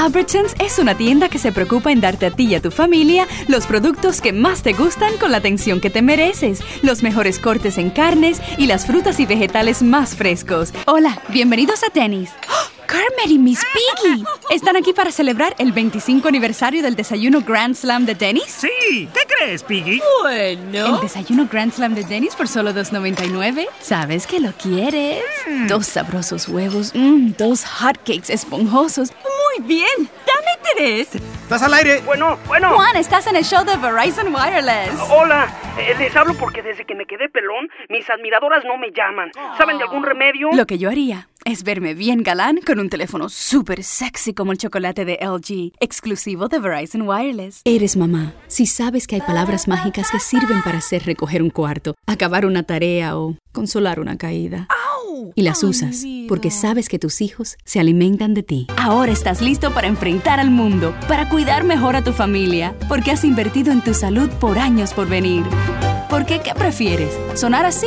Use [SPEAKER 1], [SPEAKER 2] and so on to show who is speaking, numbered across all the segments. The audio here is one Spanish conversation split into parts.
[SPEAKER 1] Albertsons es una tienda que se preocupa en darte a ti y a tu familia los productos que más te gustan con la atención que te mereces, los mejores cortes en carnes y las frutas y vegetales más frescos. Hola, bienvenidos a Tenis. ¡Oh! Kermit y Miss Piggy están aquí para celebrar el 25 aniversario del desayuno Grand Slam de Denny's.
[SPEAKER 2] Sí, ¿qué crees, Piggy?
[SPEAKER 1] Bueno, el desayuno Grand Slam de Denny's por solo $2.99. ¿Sabes que lo quieres? 2 sabrosos huevos, 2 hotcakes esponjosos. Muy bien, dame 3.
[SPEAKER 2] ¿Estás al aire?
[SPEAKER 3] Bueno.
[SPEAKER 1] Juan, estás en el show de Verizon Wireless.
[SPEAKER 3] Hola, les hablo porque desde que me quedé pelón, mis admiradoras no me llaman. ¿Saben de algún remedio?
[SPEAKER 1] Lo que yo haría es verme bien galán con un teléfono súper sexy como el chocolate de LG, exclusivo de Verizon Wireless. Eres mamá. Si sabes que hay palabras mágicas que sirven para hacer recoger un cuarto, acabar una tarea o consolar una caída. Y las usas porque sabes que tus hijos se alimentan de ti. Ahora estás listo para enfrentar al mundo, para cuidar mejor a tu familia, porque has invertido en tu salud por años por venir. ¿Por qué? ¿Qué prefieres? ¿Sonar así?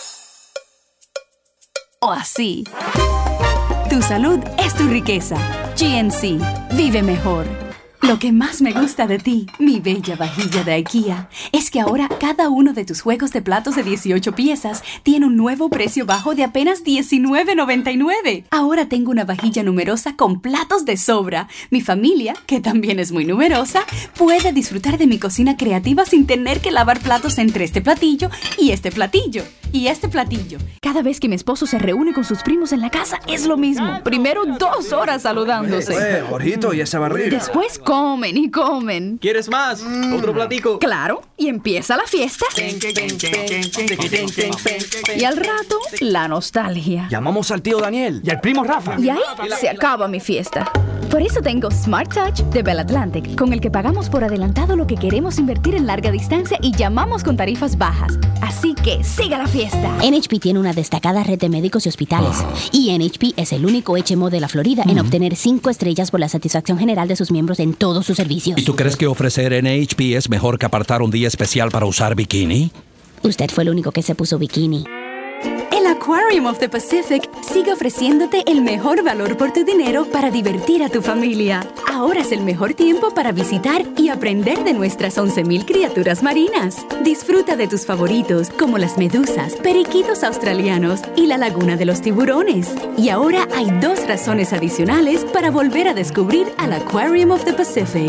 [SPEAKER 1] ¿O así? Tu salud es tu riqueza. GNC. Vive mejor. Lo que más me gusta de ti, mi bella vajilla de IKEA, es que ahora cada uno de tus juegos de platos de 18 piezas tiene un nuevo precio bajo de apenas $19.99. Ahora tengo una vajilla numerosa con platos de sobra. Mi familia, que también es muy numerosa, puede disfrutar de mi cocina creativa sin tener que lavar platos entre este platillo y este platillo. Y este platillo. Cada vez que mi esposo se reúne con sus primos en la casa, es lo mismo. Primero 2 horas saludándose.
[SPEAKER 4] Jorgito, ¿y esa barriga?
[SPEAKER 1] Después comen y comen.
[SPEAKER 5] ¿Quieres más? ¿Otro platico?
[SPEAKER 1] Claro, y empieza la fiesta. Y al rato, la nostalgia.
[SPEAKER 4] Llamamos al tío Daniel
[SPEAKER 2] ¿Y al primo Rafa?
[SPEAKER 1] Y ahí se acaba mi fiesta. Por eso tengo Smart Touch de Bell Atlantic, con el que pagamos por adelantado lo que queremos invertir en larga distancia y llamamos con tarifas bajas. Así que siga la fiesta.
[SPEAKER 6] NHP tiene una destacada red de médicos y hospitales. Y NHP es el único HMO de la Florida en obtener 5 estrellas por la satisfacción general de sus miembros en todos sus servicios.
[SPEAKER 7] ¿Y tú crees que ofrecer NHP es mejor que apartar un día especial para usar bikini?
[SPEAKER 6] Usted fue el único que se puso bikini.
[SPEAKER 1] El Aquarium of the Pacific sigue ofreciéndote el mejor valor por tu dinero para divertir a tu familia. Ahora es el mejor tiempo para visitar y aprender de nuestras 11,000 criaturas marinas. Disfruta de tus favoritos, como las medusas, periquitos australianos y la laguna de los tiburones. Y ahora hay 2 razones adicionales para volver a descubrir al Aquarium of the Pacific.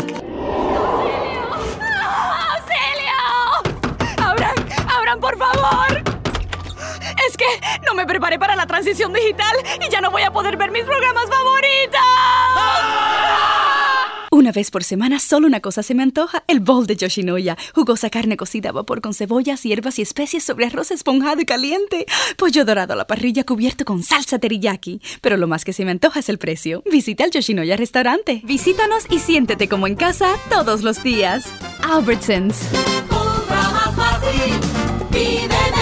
[SPEAKER 1] ¡Auxilio! ¡Abran, por favor! Es que no me preparé para la transición digital y ya no voy a poder ver mis programas favoritos. Una vez por semana, solo una cosa se me antoja: el bowl de Yoshinoya. Jugosa carne cocida a vapor con cebollas, hierbas y especies sobre arroz esponjado y caliente. Pollo dorado a la parrilla cubierto con salsa teriyaki. Pero lo más que se me antoja es el precio. Visita el Yoshinoya restaurante. Visítanos y siéntete como en casa todos los días. Albertsons.
[SPEAKER 8] Compra más fácil, vive